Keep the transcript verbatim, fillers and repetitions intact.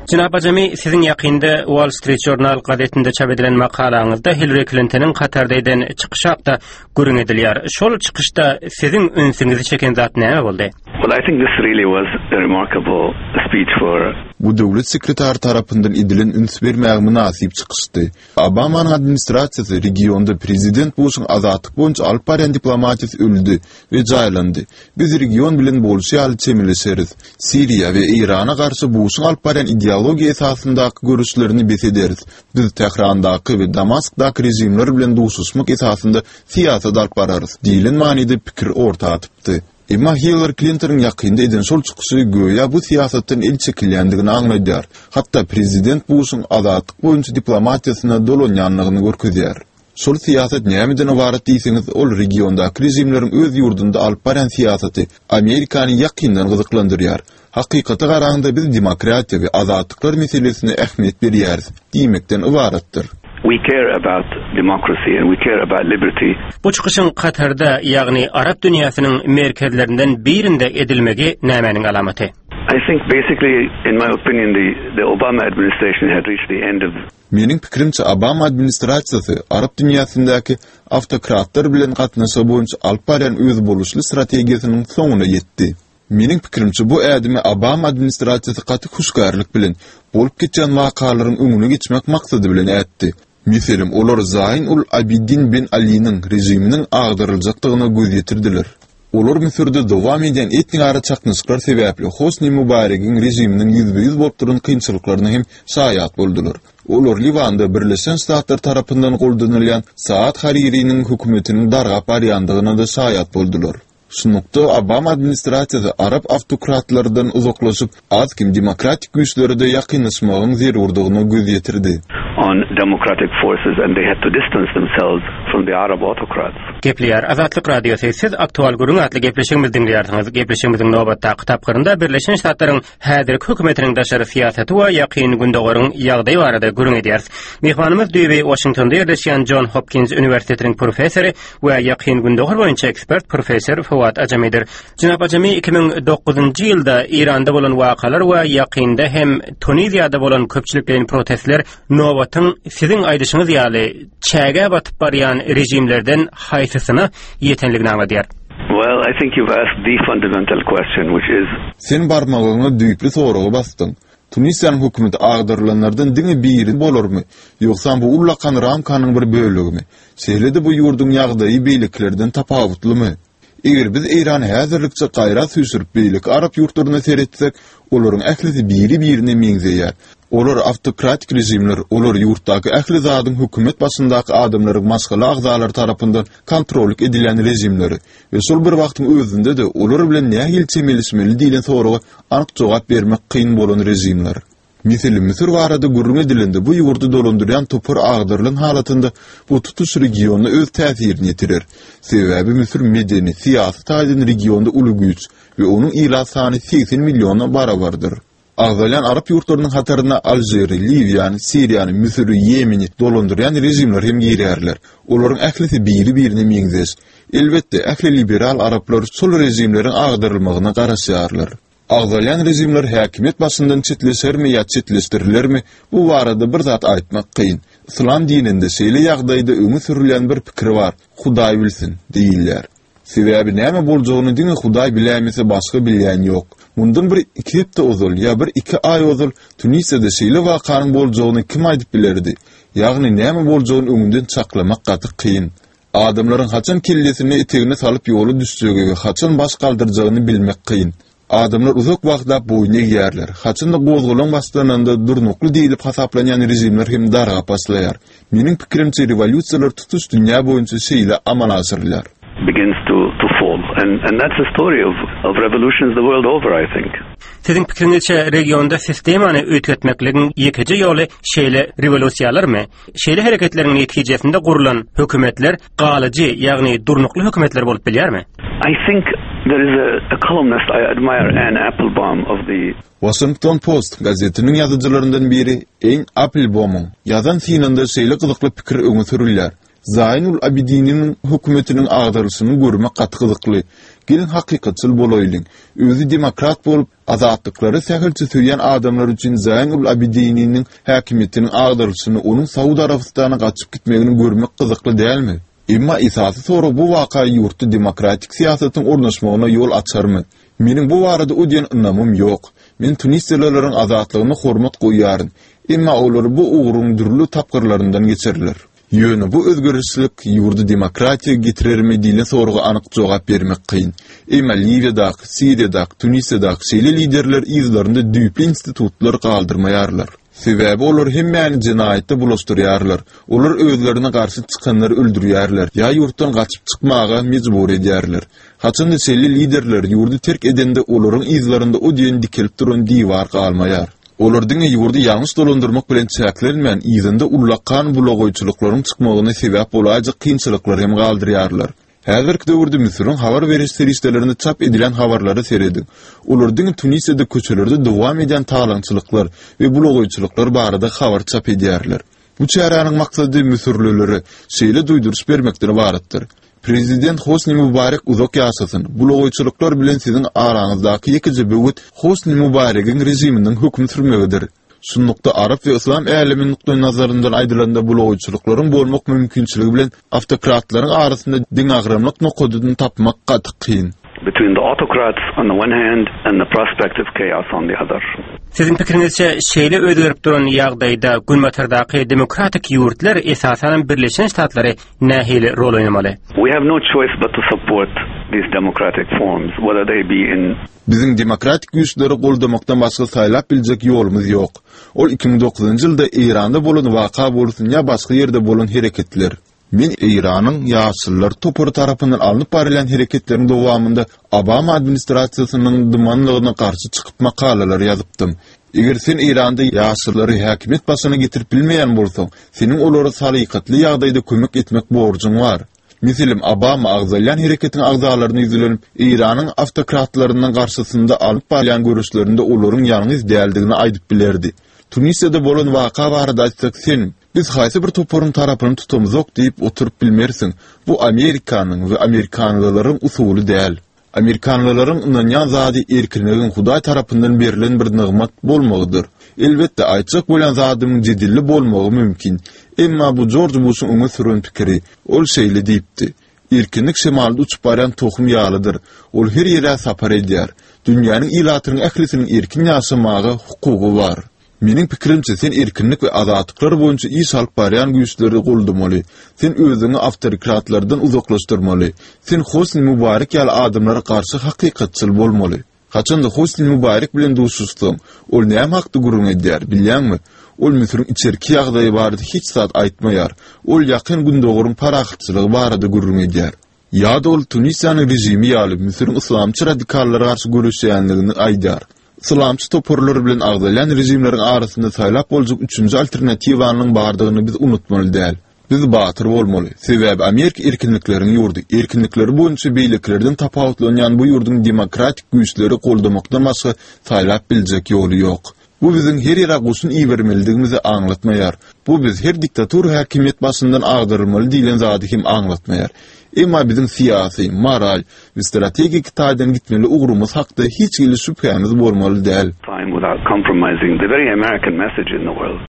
Jynap Ajami, sizin ýakynda Wall Street Journal gazetinde çap edilen makalaňyzda Hillary Clinton'ın Katar'dan çıkışakda görüň edilýär. Şol çıkışda sizin ünsüňizi çeken zat näme boldy? Well, I think this really was a remarkable speech for Bu döwlet sekretary tarapyndan edilen üns bermäge münasip çıkışdy. Obama administrasiýasy regionda prezident Bush'un azatlyk boýunça alyp barýan diplomatiyasy öldü we jaýlandy. Biz region bilen bolşýaly çemilişeriz. Siriýa we Irana garşy Bush'un alyp barýan ideologiýa esasyndaky görüşlerini besederiz. Biz Tehrandaky we Damaskdaky rejimler bilen duşuşmak esasynda siýasat alyp bararys. Diýilen manida pikir orta atypdy. Emma Hillary Clinton'ın yakında eden sol çıkışı göya bu siyasetten el çekilýändigini aňlaýar. Hatta prezident Bush'un azatlyk boýunça diplomatiyasına dolanýanlygyny görkezýär. Sol siyaset nämeden ibaret diýseňiz, ol regiondaky rejimleriň öz ýurdunda alyp baran siýasaty Amerikany ýakyndan gyzyklandyrýar. Hakykata garaňda biz demokratiýa we azatlyklar meselesine ähmiýet berýäris diýmekden ibaretdir. We care about democracy and we care about liberty. Bu çıkışın Katar'da, ýagny Arap dünýäsiniň merkezlerinden birinde edilmegi nämäniň alamaty? I think basically, in my opinion, the, the Obama administration had reached the end of... Meniň pikirimçe Obama administrasiýasy Arap dünýäsindäki awtokratlar bilen gatnaşa boýunça alyp barýan öz boluşly strategiýasynyň soňuna ýetdi. Meniň pikirimçe bu ädimi Obama administrasiýasy gaty huşgarlyk bilen bolup geçen wakalaryň öňüne geçmek maksady bilen ätdi. Miselim, olar Zayn ul Abidin bin Ali'nin rejiminin agdyryljakdygyna göz ýetirdiler. Olar Misirde dowam eden etnik ara çaknyşyklar sebäpli Hosni Mubarek'in rejiminin yüzde yüz bolup duran kynçylyklaryna hem şaýat boldular. Olar Livanda Birleşen Ştatlar tarapyndan goldanylýan Saad Hariri'nin hökümetiniň dargap barýandygyna da şaýat boldular. Şunukda Obama administrasiýasy Arap awtokratlarydan uzaklaşyp az kim demokratik güýçlere de ýakynlaşmagyň zerurdygyna göz ýetirdi. On democratic forces and they had to distance themselves from the Arab autocrats. Gepleýär Azatlyk radiosy, siz aktual görüň atly gepleşigimizi dinleýärsiňiz. Gepleşigimiziň nowbatda kitaplarynda Birleşen Ştatlaryň häzirki hökümetiniň daşary siýasaty we ýakyn gündegiň ýagdaýy barada görüň edýäris. Mehmanymyz Düýbe Washingtonda ýerleşýän John Hopkins Üniversitetiniň professory we ýakyn gündegi boýunça ekspert professor Fuat Ajamidir. Jynap Ajami iki bin dokuzunçy ýylda Iranda bolan wakalar we ýakynda hem Tunisiýada bolan köpçüliklerin protestler nowa sizin aýdyşyňyz ýaly çäge batyp barýan rejimlerden haýsysyna ýetenligini aňladýar. Well, I think you've asked the fundamental question, which is... Sen barmagyňy düýpli soragy bastyň. Tunisiýanyň hökümeti agdyrlanlardan diňe biri bolarmy? Ýoksa bu ullakan ramkanyň bir bölegimi? Şeýlede bu ýurdun ýagdaýy beýliklerden tapawutlymy? Eger biz Iran häzirlikçe gaýra süýsürip beýlik Arap ýurtlaryna seretsek, olaryň ählisi biri-birine meňzeýär. Olar awtokratik rejimler, olar ýurtdaky ähli zadyň hökümet başyndaky adamlaryň maşgaly agzalary tarapyndan kontrollik edilen rejimleri we şol bir wagtyň özünde de olar bilen nähil çemilişmeli diýilen soraga anyk jogap bermek kyn bolan rejimler. Miselim Misir barada görüň edilende bu ýurtdy dolandyrýan topar agdyrlyň halatynda bu tutuş regiony öz täsirini ýetirer. Sebäbi Misir medeni, siýasy taýdan regionda uly güýç we onuň ila sany seksen milliona barabardyr. Agdalan Arap ýurtlarynyň hataryna Aljery, Liviýany, Siriýany, Misiri, Ýemeni dolandyrýan rejimler hem girýärler. Olaryň ählisi biri-birine meňzeş. Elbetde ähli liberal Araplar şol rejimleriň agdyrylmagyna garaşýarlar. Agdalan rejimler häkimet başyndan çetleşermi ýa çetleşdirilirmi? Bu barada bir zat aýtmak kyn. İslam dininde şeýle ýagdaýda öňe sürülen bir pikir bar. Hudaý bilsin diýiller. Sebäbi näme boljagyny diňe Hudaý bilämese başga bilýän ýok. Mundan bir iki hepde ozul, ya bir iki ay ozul, Tunisiýada şeýle wakanyň boljagyny kim aýdyp bilerdi? Ýagny näme boljagyny öňünden çaklamak gaty kyn. Adamlaryň haçan kellesini etegine salyp ýoly düşjegi we haçan baş galdyrjagyny bilmek kyn. Adamlar uzak wagtda boýna ýerler. Haçan da gozgulan başlananda durnukly diýilip hasaplanýan rejimler hem darga başlaýar. Meniň pikirimçe revolýusiýalar tutuş dünýä boýunça şeýle amal asyrlar. begins to, to fall. And, and that's the story of, of revolutions the world over, I think. Sizin pikirinizçe regionda sistemany öýtgetmekligiň ýekeje ýoly şeýle revolýusiýalarmy? Şeýle hereketleriň netijesinde gurulan hökümetler galyjy, ýagny durnukly hökümetler bolup bilýärmi? I think there is a, a columnist I admire, Anne Applebaum of the Washington Post gazetiniň ýazyjylaryndan biri Anne Applebaum'un ýazan synynda şeýle gyzykly pikir öňe sürülýär. Zaynul Abidin'in hökümetiniň agdarylyşyny görmek gaty gyzykly. Gelin hakykatçyl bolaýlyň. Özü demokrat bolup azatlyklary sähilçe söýýän adamlar üçin Zaynul Abidiniň häkimetiniň agdyrlyşyny onuň Saudi Arabistana gaçyp gitmegini görmek gyzykly dälmi? Emma esasy soru bu waka ýurtda demokratik siýasatyň ornaşmagyna ýol açarmy? Meniň bu barada o diýen ynamym ýok. Men Tunisiýalaryň azatlygyna hormat goýýaryn. Emma olar bu ugrun dürli tapgyrlaryndan geçerler. Ýöne bu özgörüşlik ýurda demokratiýa getirermi diýen soruga anyk jogap bermek kyn. Emma Liviýada, Siriýada, Tunisiýada şeýle liderler ýyzlarynda düýpli institutlar galdyrmaýarlar. Sebäbi olar hemmäni jinaýatda bulaşdyrýarlar. Olar özlerine garşy çykanlary öldürýärler, ýa ýurtdan gaçyp çykmaga mejbur edýärler. Haçan şeýle liderler ýurdy terk edende olaryň ýyzlarynda o diýen dikilip duran diýwar galmaýar. Olardyň ýurdy ýalňyş dolandyrmak bilen çäklenmän ýyzynda ullakan bulagoýçylyklaryň çykmagyna sebäp bolajak kynçylyklar hem galdyrýarlar. Häzirki döwürde Misiriň habar beriş serişdelerinde çap edilen habarlary seredin. Olardyň Tunisiýada köçelerde dowam eden talançylyklar we bulagoýçylyklar barada habar çap edýärler. Bu çäranyň maksady Misirlileri şeýle duýduruş bermekden ibaretdir. Prezident Hosni Mubarak uzak ýaşasyn. Bulagoýçylyklar bilen siziň araňyzdaky ýekiji böwet Hosni Mubarakyň rejiminiň hükm sürmegidir. Şunlukda Arap we İslam äliminiň nukdaý nazaryndan aýdylanda bulagoýçylyklaryň bolmak mümkinçiligi bilen автократlaryň arasynda diň agramlyk nokodyny tapmak gaty kyn. Between the autocrats on the one hand and the prospect of chaos on the other. Sizin pikirinizçe şeýle özgerip duran ýagdaýda Gülmeterdaky demokratik ýurtlar esasen Birleşen Ştatlary nähili rol oýnamaly? We have no choice but to support these democratic forms, whether they be in Bizim demokratik güýçleri goldamakdan başga saýlap biljek ýolumuz ýok. Ol iki ming dokuzynjy ýylda Iranda bolan waka bolsun ýa başga ýerde bolan hereketler. Men Iranyň ýaşylar topary tarapyndan alınıp barilen hereketleriň dowamında Obama administrasiýasynyň dymanlygyna garşy çykyp makalalar ýazypdym. Eger sen Iranda ýaşylary häkimet başyna getirip bilmeýän bolsaň, seniň olary salykatly ýagdaýda kömek etmek borjun bar. Miselim Obama agzalyan hereketiň agzalaryny ýüzlenip Iranyň автократlaryndan garşysynda alyp barýan görüşlerinde olaryň ýalňyz däldigini aýdyp bilerdi. Tunisiýada bolan waka barada aýtsak sen biz haýsy bir toparyň tarapyny tutamyzok diýip oturup bilmersiň. Bu Amerikanyň we Amerikanlylaryň usuly däl. Amerikanlylaryň ynanýan zady erkinligiň Hudaý tarapyndan berilen bir nygmat bolmagydyr. Elbetde aýtjak bolan zadyň jedilli bolmagy mümkin. Emma bu George Bush'un öňe süren pikiri, ol şeýle diýipdi. Erkinlik şemalda uçup barýan tohum ýalydyr. Ol her ýere sapar edýär. Dünýäniň ilatynyň ählisiniň erkin ýaşamagy hukugy bar. Meniň pikirimçe sen erkinlik we azatlyklary boýunça iş alyp barýan güýçleri goldamaly. Sen özüňi autokratlardan uzaklaşdyrmaly. Sen Hosni Mubarak ýaly adamlara garşy hakykatçyl bolmaly. Haçanda Hosni Mubarak bilen duşuşdyň, ol näme hakda gurun edýär, bilýärmi? Ol Misiriň içerki ýagdaýy barada hiç zat aýtmaýar. Ol ýakyn gündogurun paraxtçylygy barada gurun edýär. Ýa-da ol Tunisiýanyň rejimi ýaly Misiriň islamçy radikallary garşy görüşýänligini aýdýar. Islamçy toporlar bilen agzalyan rejimleriň arasynda saýlap boljak üçünji alternatiwanyň bardygyny biz unutmaly däl. Biz batyr bolmaly. Sebäbi Amerika erkinliklerini ýurdy. Erkinlikleri boýunça beýliklerden tapawutlanýan bu ýurduň demokratik güýçleri goldamakdan başga saýlap biljek ýoly ýok. Bu bizim her ýere goşun iýermelidigimizi aňlatmaýar. Bu biz her diktator häkimet başyndan agdyrmaly diýilen zady hem aňlatmaýar. Emma bizim siýasy, moral we strategik taýdan gitmeli ugrumyz hakda hiç gili şüphemiz bolmaly däl. Without compromising the very American message in the world.